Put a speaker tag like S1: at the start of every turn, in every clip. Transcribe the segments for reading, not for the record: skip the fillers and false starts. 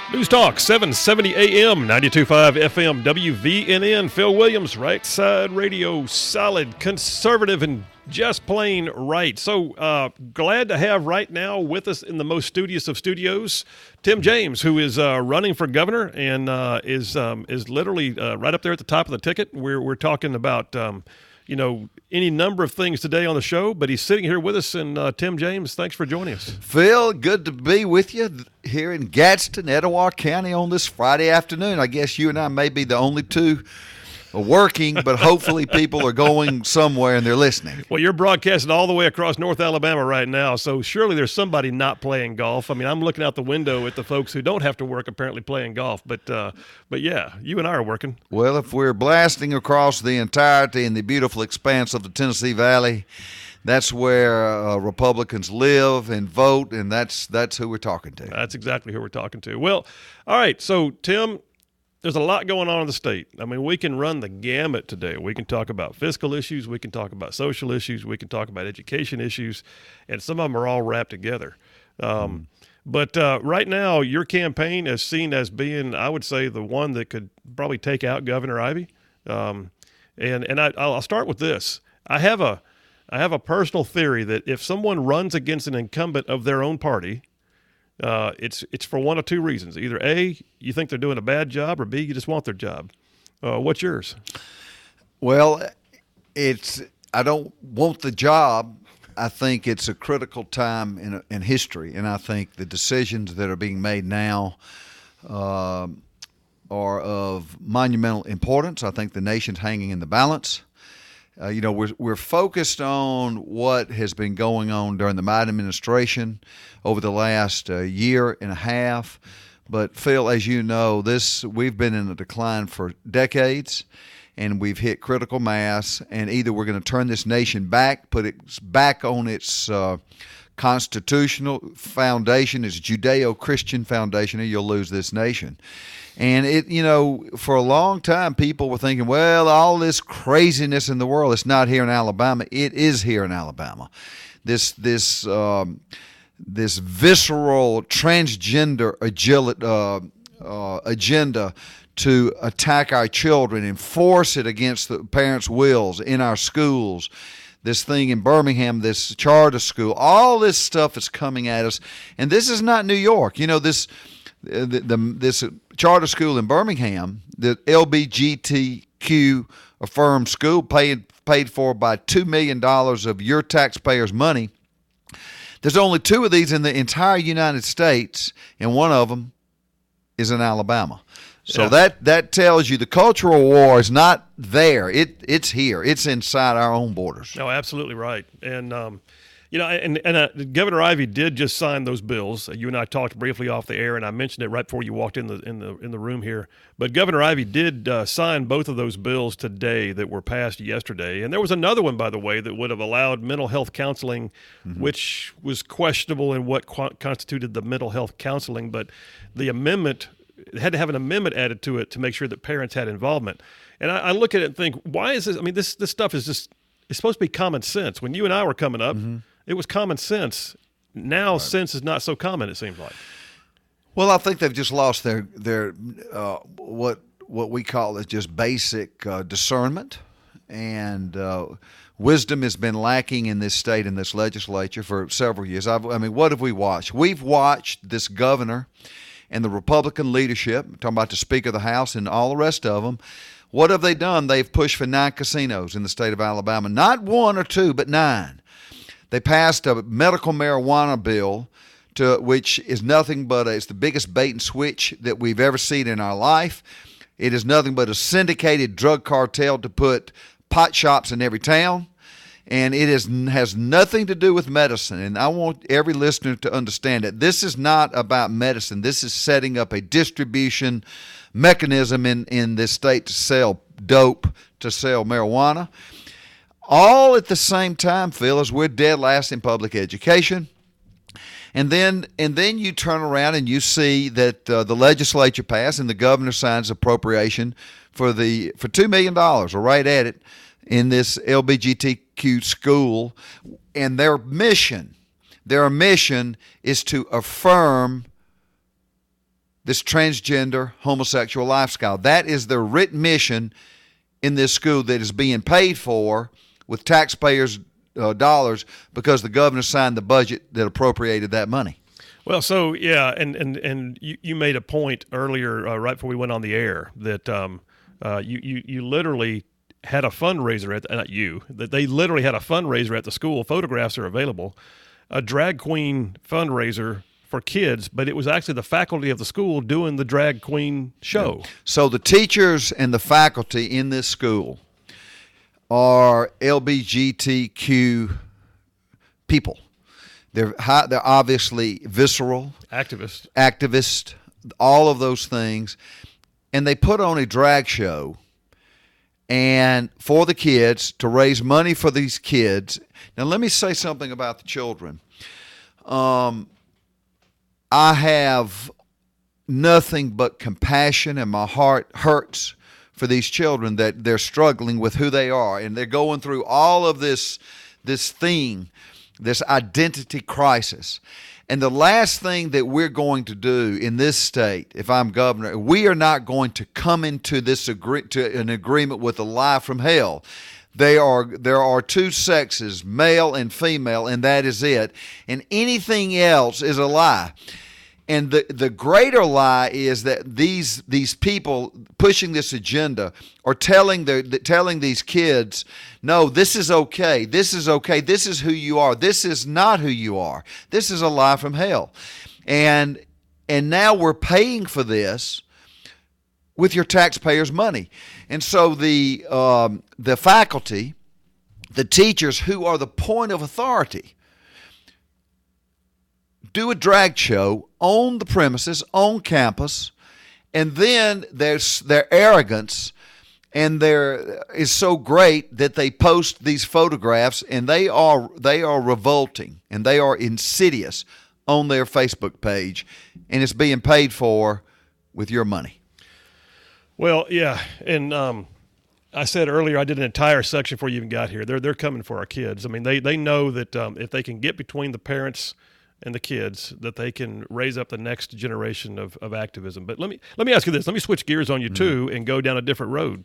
S1: News Talk, 770 AM, 92.5 FM, WVNN. Phil Williams, Right Side Radio, solid, conservative, and just plain right. So glad to have right now with us in the most studious of studios, Tim James, who is running for governor and is literally right up there at the top of the ticket. We're talking about any number of things today on the show, but he's sitting here with us. And Tim James, thanks for joining us.
S2: Phil, good to be with you here in Gadsden, Etowah County on this Friday afternoon. I guess you and I may be the only two working, but hopefully people are going somewhere and they're listening.
S1: Well, you're broadcasting all the way across North Alabama right now, so surely there's somebody not playing golf. I mean, I'm looking out the window at the folks who don't have to work apparently playing golf, but yeah, you and I are working.
S2: Well, if we're blasting across the entirety and the beautiful expanse of the Tennessee Valley, that's where Republicans live and vote, and that's who we're talking to.
S1: That's exactly who we're talking to. Well, all right, so Tim, there's a lot going on in the state. I mean, we can run the gamut today. We can talk about fiscal issues. We can talk about social issues. We can talk about education issues, and some of them are all wrapped together. But right now, your campaign is seen as being, I would say, the one that could probably take out Governor Ivey. And I'll start with this. I have a personal theory that if someone runs against an incumbent of their own party, it's for one of two reasons. Either A, you think they're doing a bad job, or B, you just want their job. What's yours?
S2: Well, I don't want the job. I think it's a critical time in history, and I think the decisions that are being made now are of monumental importance. I think the nation's hanging in the balance. We're focused on what has been going on during the Biden administration over the last year and a half. But Phil, as you know, we've been in a decline for decades, and we've hit critical mass. And either we're going to turn this nation back, put it back on its constitutional foundation, its Judeo-Christian foundation, or you'll lose this nation. And for a long time, people were thinking, well, all this craziness in the world, it's not here in Alabama. It is here in Alabama. This visceral transgender agenda to attack our children and force it against the parents' wills in our schools. This thing in Birmingham, this charter school, all this stuff is coming at us. And this is not New York. This charter school in Birmingham, the LBGTQ affirmed school paid for by $2 million of your taxpayers' money. There's only two of these in the entire United States, and one of them is in Alabama. So that tells you the cultural war is not there. It's here. It's inside our own borders.
S1: No, absolutely right. And Governor Ivey did just sign those bills. You and I talked briefly off the air, and I mentioned it right before you walked in the room here. But Governor Ivey did sign both of those bills today that were passed yesterday. And there was another one, by the way, that would have allowed mental health counseling, which was questionable in what constituted the mental health counseling. But the amendment had to have an amendment added to it to make sure that parents had involvement. And I look at it and think, why is this? I mean, this stuff is just, it's supposed to be common sense. When you and I were coming up, it was common sense. Now sense is not so common, it seems like.
S2: Well, I think they've just lost their what we call is just basic discernment, and wisdom has been lacking in this state and this legislature for several years. I mean, what have we watched? We've watched this governor and the Republican leadership, I'm talking about the Speaker of the House and all the rest of them. What have they done? They've pushed for 9 casinos in the state of Alabama. Not 1 or 2, but 9. They passed a medical marijuana bill, which is nothing but it's the biggest bait and switch that we've ever seen in our life. It is nothing but a syndicated drug cartel to put pot shops in every town. And it has nothing to do with medicine. And I want every listener to understand that this is not about medicine. This is setting up a distribution mechanism in this state to sell dope, to sell marijuana. All at the same time, Phil, as we're dead last in public education. And then you turn around and you see that the legislature passed and the governor signs appropriation for $2 million, or right at it, in this LBGTQ school, and their mission is to affirm this transgender homosexual lifestyle. That is their written mission in this school that is being paid for with taxpayers' dollars because the governor signed the budget that appropriated that money.
S1: Well, so yeah, and you made a point earlier, right before we went on the air, that you literally had a fundraiser that they literally had a fundraiser at the school. Photographs are available, a drag queen fundraiser for kids, but it was actually the faculty of the school doing the drag queen show.
S2: So the teachers and the faculty in this school are LGBTQ people. They're obviously visceral, activist, all of those things, and they put on a drag show and for the kids to raise money for these kids. Now, let me say something about the children. I have nothing but compassion, and my heart hurts for these children that they're struggling with who they are, and they're going through all of this thing, this identity crisis. And the last thing that we're going to do in this state, if I'm governor, we are not going to come into an agreement with a lie from hell. There are two sexes, male and female, and that is it. And anything else is a lie. And the greater lie is that these people pushing this agenda are telling these kids, no, this is okay. This is okay. This is who you are. This is not who you are. This is a lie from hell. And now we're paying for this with your taxpayers' money. And so the faculty, the teachers who are the point of authority, do a drag show on the premises, on campus, and then there's their arrogance and is so great that they post these photographs, and they are revolting and they are insidious on their Facebook page, and it's being paid for with your money.
S1: Well, yeah, and I said earlier I did an entire section before you even got here. They're coming for our kids. I mean, they know that if they can get between the parents and the kids, that they can raise up the next generation of activism. But let me ask you this. Let me switch gears on you too and go down a different road.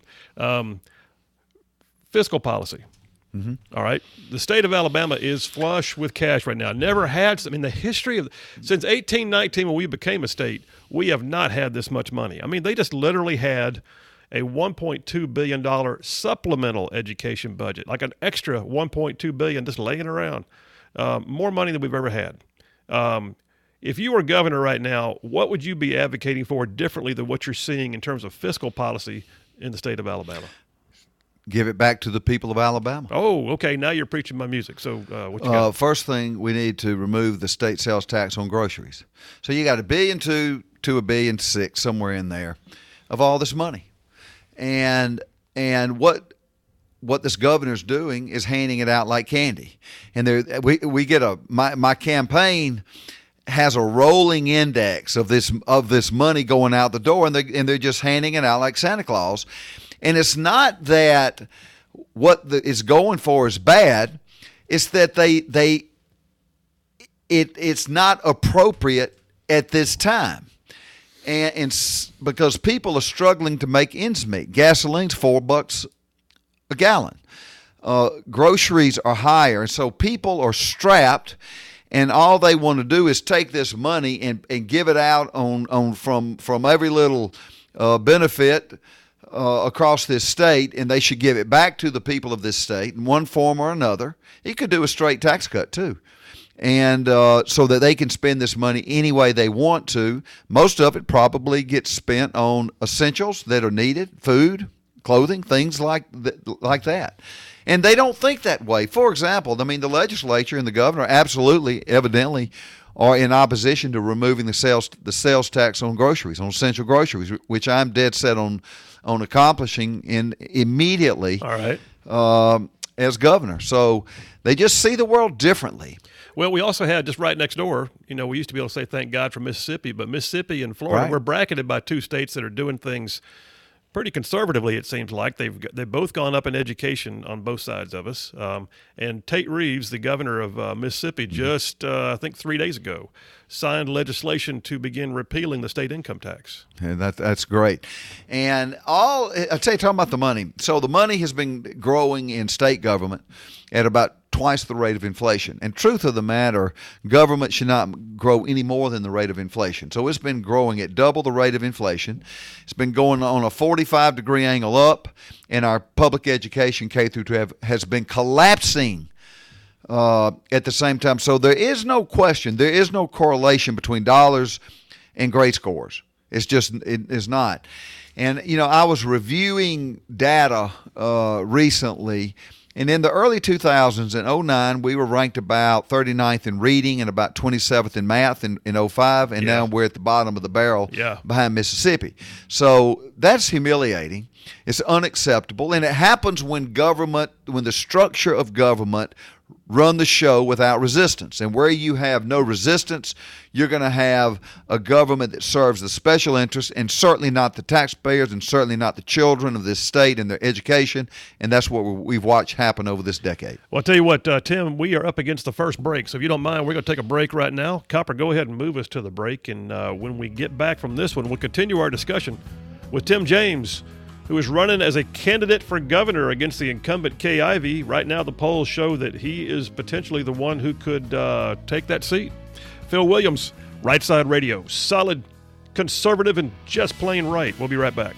S1: Fiscal policy. Mm-hmm. All right. The state of Alabama is flush with cash right now. Never had. I mean, the history of since 1819 when we became a state, we have not had this much money. I mean, they just literally had a $1.2 billion supplemental education budget, like an extra $1.2 billion just laying around. More money than we've ever had. If you were governor right now, what would you be advocating for differently than what you're seeing in terms of fiscal policy in the state of Alabama?
S2: Give it back to the people of Alabama.
S1: Oh, okay. Now you're preaching my music. So what you got?
S2: First thing, we need to remove the state sales tax on groceries. So you got $1.2 billion to $1.6 billion, somewhere in there, of all this money. And what this governor's doing is handing it out like candy. And we get my campaign has a rolling index of this money going out the door, and they're just handing it out like Santa Claus. And it's not that what is going for is bad; it's that it's not appropriate at this time. And because people are struggling to make ends meet. Gasoline's $4 a gallon. Groceries are higher, and so people are strapped, and all they want to do is take this money and give it out from every little benefit across this state, and they should give it back to the people of this state in one form or another. You could do a straight tax cut too. And so that they can spend this money any way they want to. Most of it probably gets spent on essentials that are needed, food, clothing, things like that. And they don't think that way. For example, I mean, the legislature and the governor absolutely, evidently, are in opposition to removing the sales tax on groceries, on essential groceries, which I'm dead set on accomplishing immediately.
S1: All right.
S2: As governor. So they just see the world differently.
S1: Well, we also had just right next door, we used to be able to say thank God for Mississippi, but Mississippi and Florida,
S2: right.
S1: We're bracketed by two states that are doing things pretty conservatively, it seems like. They've both gone up in education on both sides of us. And Tate Reeves, the governor of Mississippi, just, I think 3 days ago, signed legislation to begin repealing the state income tax.
S2: And that's great. And I'll tell you, talking about the money. So the money has been growing in state government at about twice the rate of inflation. And truth of the matter, government should not grow any more than the rate of inflation. So it's been growing at double the rate of inflation. It's been going on a 45-degree angle up, and our public education K through 12 has been collapsing at the same time. So there is no question, there is no correlation between dollars and grade scores. It is not. And, I was reviewing data recently, and in the early 2000s, in 2009, we were ranked about 39th in reading and about 27th in math in 2005, and now we're at the bottom of the barrel behind Mississippi. So that's humiliating. It's unacceptable, and it happens when the structure of government run the show without resistance. And where you have no resistance, you're going to have a government that serves the special interests, and certainly not the taxpayers, and certainly not the children of this state and their education. And that's what we've watched happen over this decade.
S1: Well, I'll tell you what, Tim, we are up against the first break. So if you don't mind, we're going to take a break right now. Copper, go ahead and move us to the break. And when we get back from this one, we'll continue our discussion with Tim James, who is running as a candidate for governor against the incumbent Kay Ivey. Right now, the polls show that he is potentially the one who could take that seat. Phil Williams, Right Side Radio, solid, conservative, and just plain right. We'll be right back.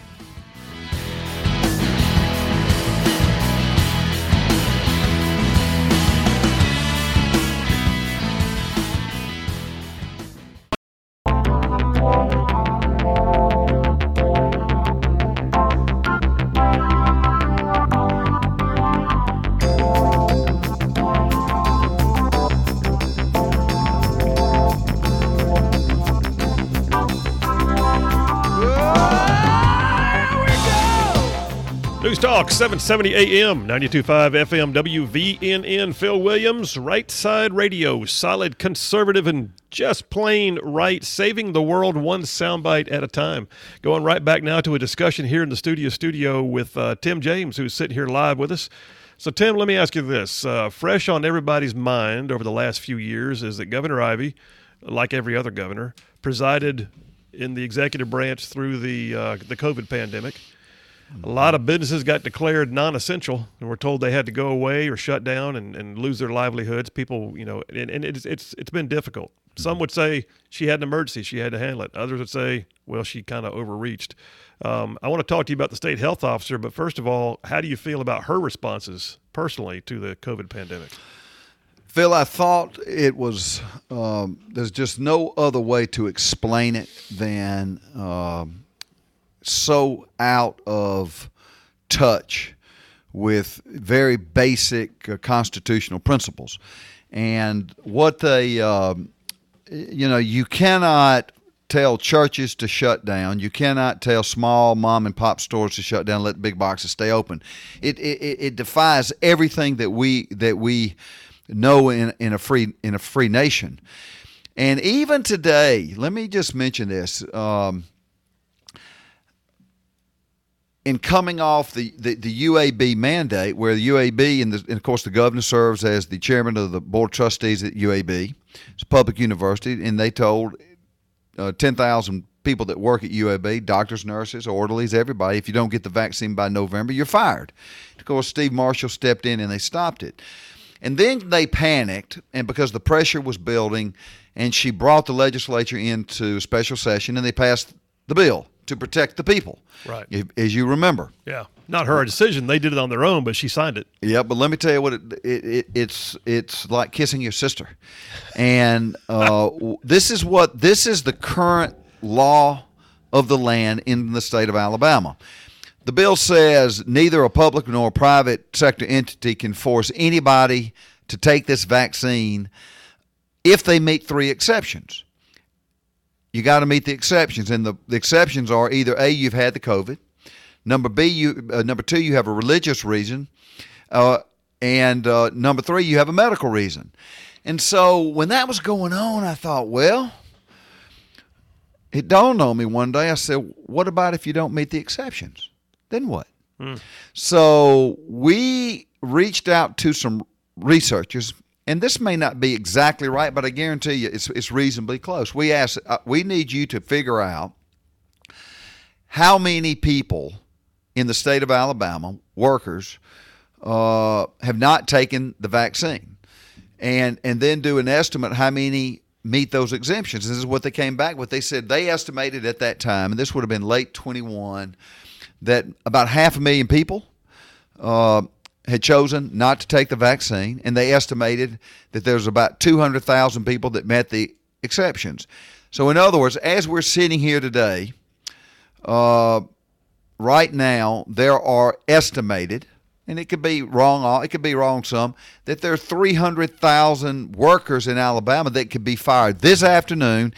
S1: News Talk, 770 AM, 92.5 FM, WVNN. Phil Williams, Right Side Radio, solid, conservative, and just plain right, saving the world one soundbite at a time. Going right back now to a discussion here in the studio with Tim James, who's sitting here live with us. So, Tim, let me ask you this. Fresh on everybody's mind over the last few years is that Governor Ivey, like every other governor, presided in the executive branch through the COVID pandemic. A lot of businesses got declared non-essential and were told they had to go away or shut down and lose their livelihoods. People, and it's been difficult. Some would say she had an emergency, she had to handle it. Others would say, well, she kind of overreached. I want to talk to you about the state health officer, but first of all, how do you feel about her responses personally to the COVID pandemic?
S2: Phil, I thought it was, there's just no other way to explain it than so out of touch with very basic constitutional principles. And what they, you cannot tell churches to shut down. You cannot tell small mom and pop stores to shut down, let big boxes stay open. It defies everything that we know in a free nation. And even today, let me just mention this. In coming off the UAB mandate, where the UAB, and of course the governor serves as the chairman of the board of trustees at UAB, it's a public university, and they told 10,000 people that work at UAB, doctors, nurses, orderlies, everybody, if you don't get the vaccine by November, you're fired. Of course, Steve Marshall stepped in and they stopped it. And then they panicked, and because the pressure was building, and she brought the legislature into a special session, and they passed the bill to protect the people.
S1: Right.
S2: As you remember.
S1: Yeah. Not her decision. They did it on their own, but she signed it.
S2: Yeah, but let me tell you what it's like kissing your sister. And this is the current law of the land in the state of Alabama. The bill says neither a public nor a private sector entity can force anybody to take this vaccine if they meet three exceptions. You got to meet the exceptions, and the exceptions are either A, you've had the COVID, number two, you have a religious reason, and number three, you have a medical reason. And so when that was going on, I thought, well, it dawned on me one day. I said, what about if you don't meet the exceptions? Then what? So we reached out to some researchers, and this may not be exactly right, but I guarantee you it's reasonably close. We asked, we need you to figure out how many people in the state of Alabama, workers, have not taken the vaccine, and then do an estimate how many meet those exemptions. This is what they came back with. They said they estimated at that time, and this would have been late 21, that about 500,000 people had chosen not to take the vaccine, and they estimated that there's about 200,000 people that met the exceptions. So in other words, as we're sitting here today, right now there are estimated, and it could be wrong, it could be wrong some, that there are 300,000 workers in Alabama that could be fired this afternoon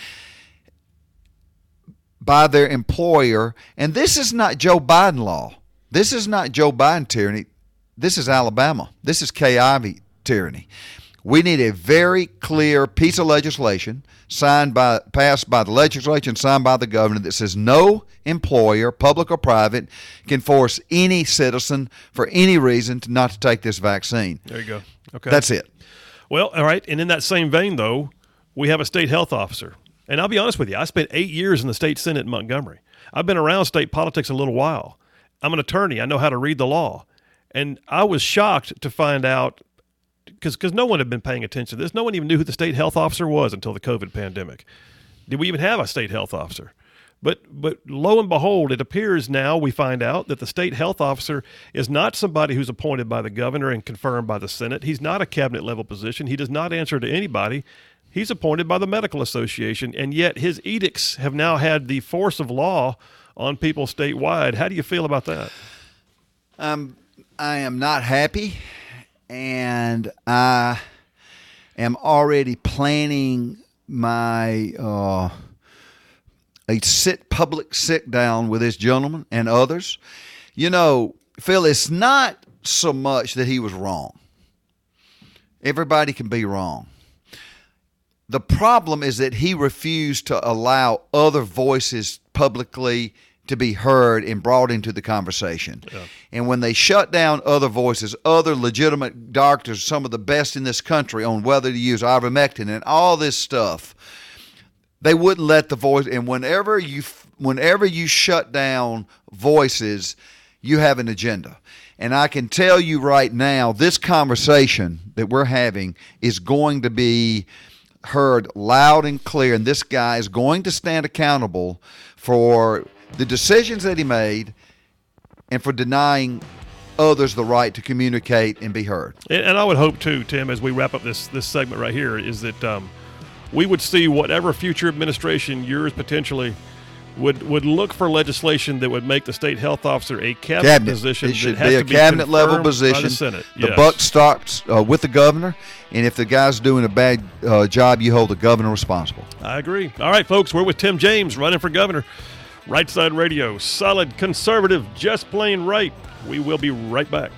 S2: by their employer. And this is not Joe Biden law. This is not Joe Biden tyranny. This is Alabama. This is Kay Ivey tyranny. We need a very clear piece of legislation passed by the legislature and signed by the governor that says no employer, public or private, can force any citizen for any reason not to take this vaccine.
S1: There you go. Okay.
S2: That's it.
S1: Well, all right. And in that same vein, though, we have a state health officer. And I'll be honest with you, I spent 8 years in the state Senate in Montgomery. I've been around state politics a little while. I'm an attorney. I know how to read the law. And I was shocked to find out, because no one had been paying attention to this. No one even knew who the state health officer was until the COVID pandemic. Did we even have a state health officer? But lo and behold, it appears now we find out that the state health officer is not somebody who's appointed by the governor and confirmed by the Senate. He's not a cabinet level position. He does not answer to anybody. He's appointed by the Medical Association, and yet his edicts have now had the force of law on people statewide. How do you feel about that?
S2: I am not happy, and I am already planning my public sit down with this gentleman and others. You know, Phil, it's not so much that he was wrong. Everybody can be wrong. The problem is that he refused to allow other voices publicly to be heard and brought into the conversation. Yeah. And when they shut down other voices, other legitimate doctors, some of the best in this country, on whether to use ivermectin and all this stuff, they wouldn't let the voice. And whenever you shut down voices, you have an agenda. And I can tell you right now, this conversation that we're having is going to be heard loud and clear, and this guy is going to stand accountable for the decisions that he made and for denying others the right to communicate and be heard.
S1: And I would hope too, Tim, as we wrap up this segment right here, is that we would see whatever future administration, yours potentially, would look for legislation that would make the state health officer a cabinet position.
S2: It should be a cabinet level position.
S1: The Senate.
S2: The
S1: yes.
S2: buck stops with the governor, and if the guy's doing a bad job, you hold the governor responsible.
S1: I agree. All right, folks, we're with Tim James running for governor. Right Side Radio, solid, conservative, just plain right. We will be right back.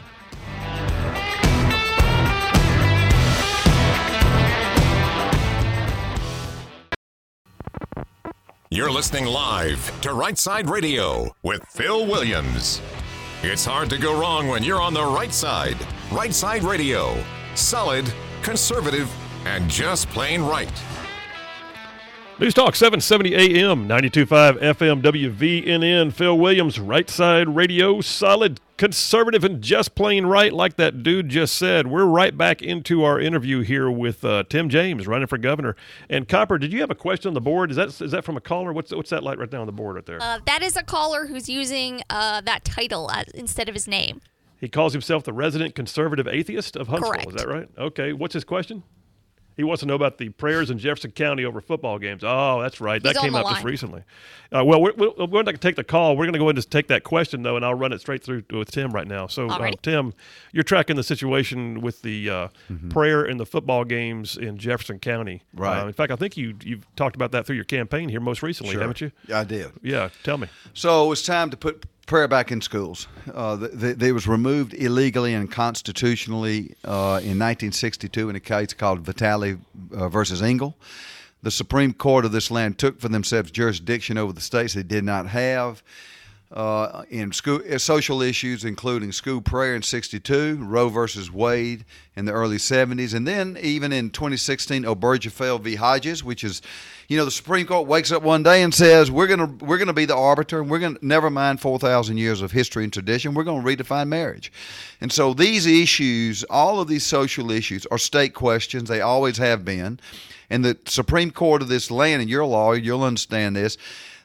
S3: You're listening live to Right Side Radio with Phil Williams. It's hard to go wrong when you're on the right side. Right Side Radio, solid, conservative, and just plain right.
S1: News Talk 770 AM, 92.5 FM, WVNN. Phil Williams, Right Side Radio, solid, conservative, and just plain right, like that dude just said. We're right back into our interview here with Tim James, running for governor. And Copper, did you have a question on the board? Is that from a caller? What's that light right now on the board right there?
S4: That is a caller who's using that title instead of his name.
S1: He calls himself the resident conservative atheist of Huntsville.
S4: Correct.
S1: Is that right? Okay. What's his question? He wants to know about the prayers in Jefferson County over football games. Oh, that's right. That came up just recently. Well, we're not going to take the call. We're going to go ahead and just take that question, though, and I'll run it straight through with Tim right now. So, Tim, you're tracking the situation with the prayer in the football games in Jefferson County.
S2: Right.
S1: In fact, I think you've talked about that through your campaign here most recently, haven't you?
S2: Yeah, I did.
S1: Yeah, tell me.
S2: So it's time to put prayer back in schools. They was removed illegally and constitutionally in 1962 in a case called Vitale versus Engel. The Supreme Court of this land took for themselves jurisdiction over the states they did not have. In social issues, including school prayer in '62, Roe versus Wade in the early '70s, and then even in 2016, Obergefell v. Hodges, which is, the Supreme Court wakes up one day and says we're gonna be the arbiter, and we're gonna never mind 4,000 years of history and tradition. We're gonna redefine marriage, and so these issues, all of these social issues, are state questions. They always have been, and the Supreme Court of this land, and you're a lawyer, you'll understand this,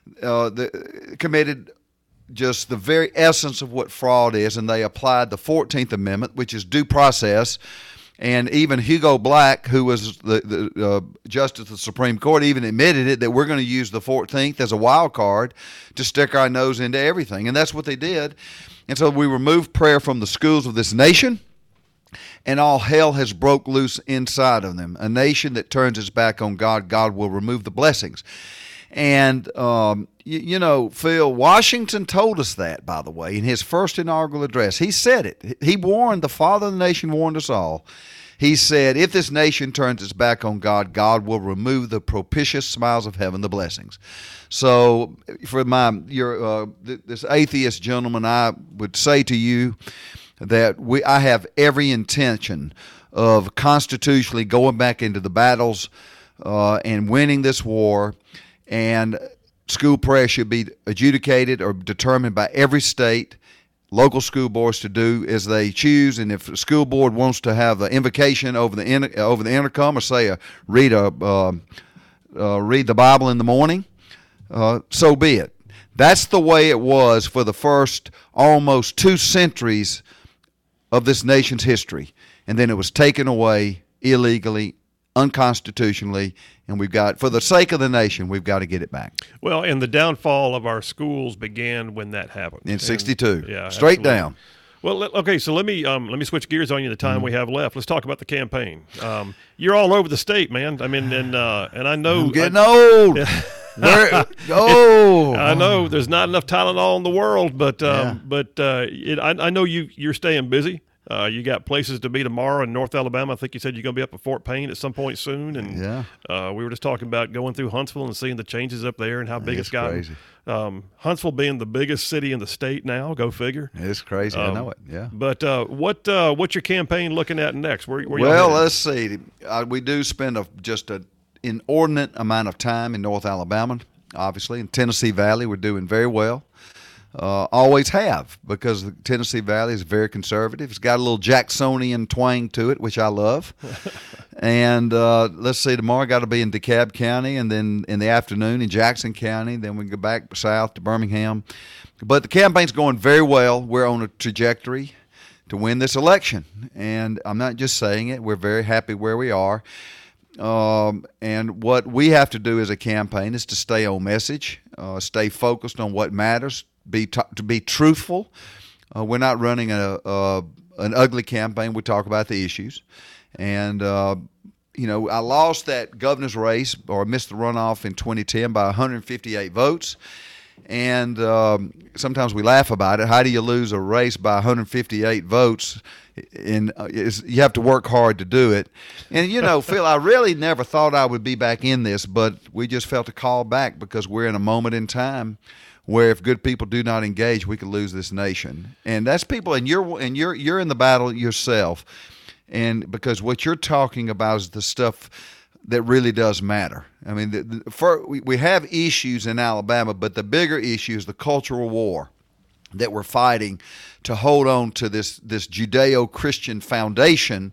S2: committed just the very essence of what fraud is, and they applied the 14th Amendment, which is due process. And even Hugo Black, who was the Justice of the Supreme Court, even admitted it, that we're going to use the 14th as a wild card to stick our nose into everything. And that's what they did. And so we removed prayer from the schools of this nation, and all hell has broke loose inside of them. A nation that turns its back on God, God will remove the blessings. And, Phil, Washington told us that, by the way, in his first inaugural address. He said it. He warned, the father of the nation warned us all. He said, if this nation turns its back on God, God will remove the propitious smiles of heaven, the blessings. So for this atheist gentleman, I would say to you that I have every intention of constitutionally going back into the battles and winning this war. And school prayer should be adjudicated or determined by every state, local school boards to do as they choose. And if the school board wants to have the invocation over the intercom, or say read the Bible in the morning, so be it. That's the way it was for the first almost 2 centuries of this nation's history, and then it was taken away illegally, unconstitutionally, and we've got, for the sake of the nation, we've got to get it back.
S1: Well, and the downfall of our schools began when that happened.
S2: In '62.
S1: Yeah,
S2: straight
S1: absolutely.
S2: down.
S1: Well, okay, so let me switch gears on you the time we have left. Let's talk about the campaign. You're all over the state, man. I mean, and I know
S2: I'm getting old.
S1: I know there's not enough Tylenol in the world, but I know you're staying busy. You got places to be tomorrow in North Alabama. I think you said you're going to be up at Fort Payne at some point soon. And we were just talking about going through Huntsville and seeing the changes up there and how big it's gotten.
S2: Crazy.
S1: Huntsville being the biggest city in the state now, go figure.
S2: It's crazy. I know it. Yeah.
S1: But what's your campaign looking at next? Where
S2: well, let's see. We do spend just an inordinate amount of time in North Alabama, obviously. In Tennessee Valley, we're doing very well. Always have, because the Tennessee Valley is very conservative. It's got a little Jacksonian twang to it, which I love. And let's see, tomorrow I got to be in DeKalb County, and then in the afternoon in Jackson County. Then we go back south to Birmingham. But the campaign's going very well. We're on a trajectory to win this election. And I'm not just saying it. We're very happy where we are. And what we have to do as a campaign is to stay on message, stay focused on what matters, to be truthful. We're not running an ugly campaign. We talk about the issues. And, I lost that governor's race, or missed the runoff in 2010 by 158 votes. And sometimes we laugh about it. How do you lose a race by 158 votes? And you have to work hard to do it. And, Phil, I really never thought I would be back in this, but we just felt a call back because we're in a moment in time where if good people do not engage, we could lose this nation. And that's people, and you're in the battle yourself. And because what you're talking about is the stuff that really does matter. I mean, we have issues in Alabama, but the bigger issue is the cultural war that we're fighting to hold on to this Judeo-Christian foundation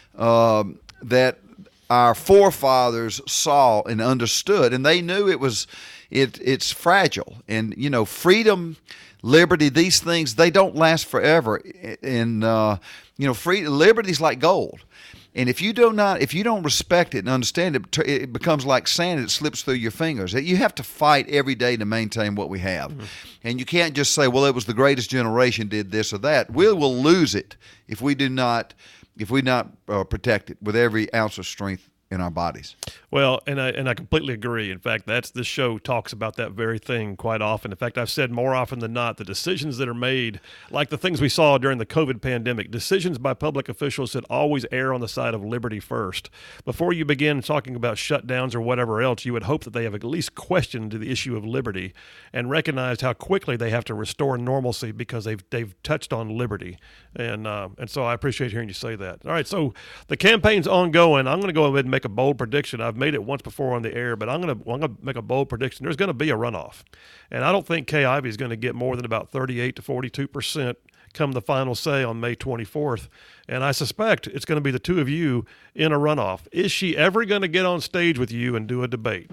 S2: that our forefathers saw and understood, and they knew it's fragile. And freedom, liberty, these things, they don't last forever. And liberty's like gold. And if you don't respect it and understand it, it becomes like sand that slips through your fingers. You have to fight every day to maintain what we have. Mm-hmm. And you can't just say, well, it was the greatest generation did this or that. We will lose it if we do not protect it with every ounce of strength in our bodies.
S1: Well, and I completely agree. In fact, this show talks about that very thing quite often. In fact, I've said more often than not, the decisions that are made, like the things we saw during the COVID pandemic, decisions by public officials that always err on the side of liberty first. Before you begin talking about shutdowns or whatever else, you would hope that they have at least questioned the issue of liberty and recognized how quickly they have to restore normalcy because they've touched on liberty. And so I appreciate hearing you say that. All right, so the campaign's ongoing. I'm going to go ahead and make a bold prediction. I've made it once before on the air, but I'm going to make a bold prediction. There's going to be a runoff, and I don't think Kay Ivey is going to get more than about 38 to 42% come the final say on May 24th, and I suspect it's going to be the two of you in a runoff. Is she ever going to get on stage with you and do a debate?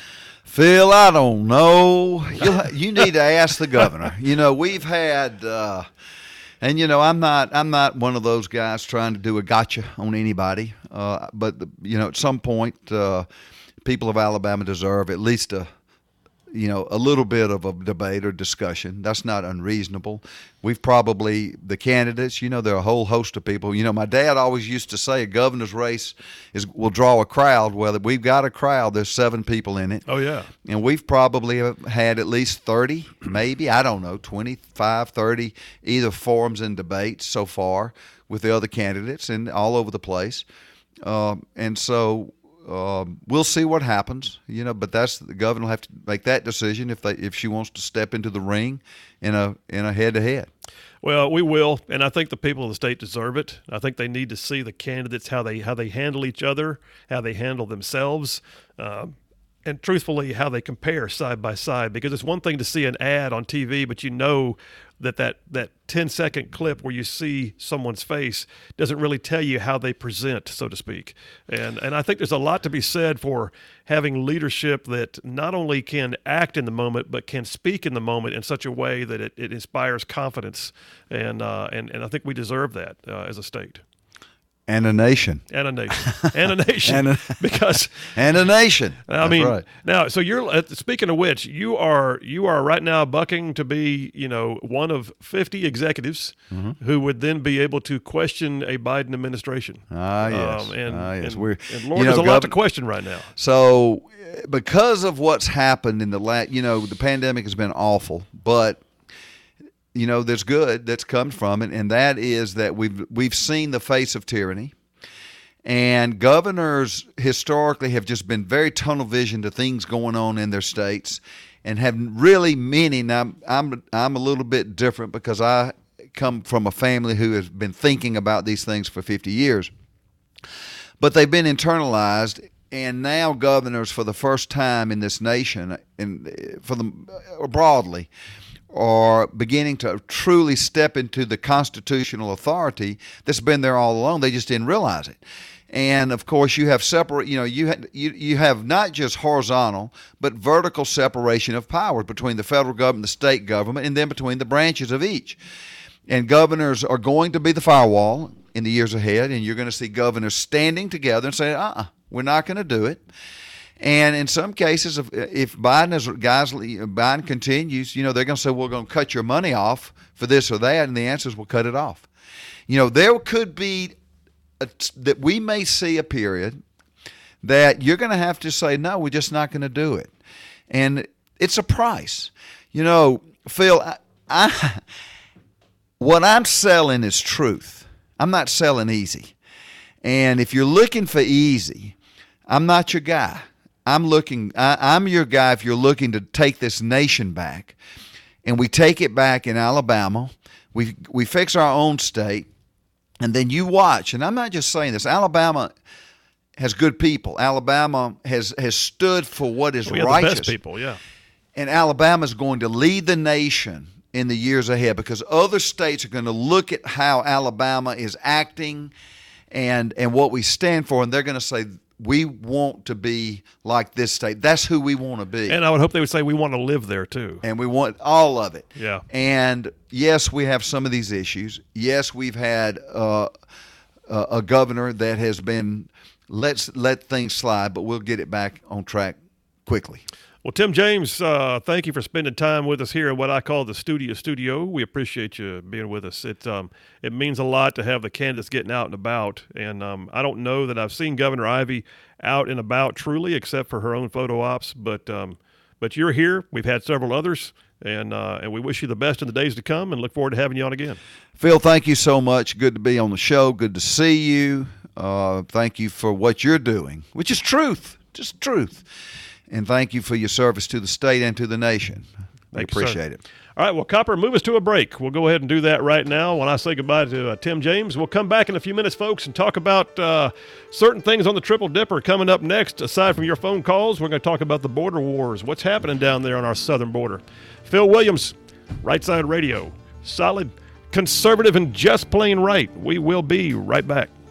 S2: Phil, I don't know. You need to ask the governor. We've had. And I'm not one of those guys trying to do a gotcha on anybody. But at some point, people of Alabama deserve at least a little bit of a debate or discussion. That's not unreasonable. We've probably, the candidates, there are a whole host of people. My dad always used to say a governor's race will draw a crowd. Well, we've got a crowd. There's 7 people in it.
S1: Oh, yeah.
S2: And we've probably had at least 30, maybe, I don't know, 25, 30, either forums and debates so far with the other candidates and all over the place. And so we'll see what happens, but the governor will have to make that decision if she wants to step into the ring in a head-to-head.
S1: Well, we will, and I think the people of the state deserve it. I think they need to see the candidates, how they handle each other, how they handle themselves, and truthfully, how they compare side by side. Because it's one thing to see an ad on TV, but that 10-second clip where you see someone's face doesn't really tell you how they present, so to speak. And I think there's a lot to be said for having leadership that not only can act in the moment, but can speak in the moment in such a way that it inspires confidence. And I think we deserve that as a state.
S2: And a nation.
S1: And a nation. And a nation.
S2: And a nation.
S1: I mean,
S2: right.
S1: Now, so you're speaking of which, you are right now bucking to be, one of 50 executives who would then be able to question a Biden administration.
S2: Yes.
S1: And
S2: We're,
S1: Lord, there's a lot to question right now.
S2: So, because of what's happened in the pandemic has been awful, but there's good that's come from it, and that is that we've seen the face of tyranny. And governors historically have just been very tunnel vision to things going on in their states, and have really many. Now, I'm a little bit different because I come from a family who has been thinking about these things for 50 years. But they've been internalized, and now governors, for the first time in this nation, and broadly, are beginning to truly step into the constitutional authority that's been there all along. They just didn't realize it. And of course, you have you have not just horizontal, but vertical separation of power between the federal government, the state government, and then between the branches of each. And governors are going to be the firewall in the years ahead, and you're going to see governors standing together and saying, we're not going to do it. And in some cases, if Biden continues, they're going to say, we're going to cut your money off for this or that, and the answer is we'll cut it off. There could be that we may see a period that you're going to have to say, no, we're just not going to do it. And it's a price. Phil, what I'm selling is truth. I'm not selling easy. And if you're looking for easy, I'm not your guy. I'm your guy if you're looking to take this nation back. And we take it back in Alabama. We fix our own state. And then you watch. And I'm not just saying this. Alabama has good people. Alabama has stood for what is righteous.
S1: We have the best people, yeah.
S2: And Alabama is going to lead the nation in the years ahead because other states are going to look at how Alabama is acting and what we stand for, and they're going to say, we want to be like this state. That's who we want to be.
S1: And I would hope they would say we want to live there too.
S2: And we want all of it.
S1: Yeah.
S2: And yes, we have some of these issues. Yes, we've had a governor that has been let's let things slide, but we'll get it back on track quickly.
S1: Well, Tim James, thank you for spending time with us here at what I call the studio. We appreciate you being with us. It means a lot to have the candidates getting out and about. And I don't know that I've seen Governor Ivey out and about truly, except for her own photo ops. But you're here. We've had several others. And we wish you the best in the days to come and look forward to having you on again.
S2: Phil, thank you so much. Good to be on the show. Good to see you. Thank you for what you're doing, which is truth, just truth. And thank you for your service to the state and to the nation. We appreciate it.
S1: All right, well, Copper, move us to a break. We'll go ahead and do that right now. When I say goodbye to Tim James, we'll come back in a few minutes, folks, and talk about certain things on the Triple Dipper coming up next. Aside from your phone calls, we're going to talk about the border wars, what's happening down there on our southern border. Phil Williams, Right Side Radio, solid, conservative, and just plain right. We will be right back.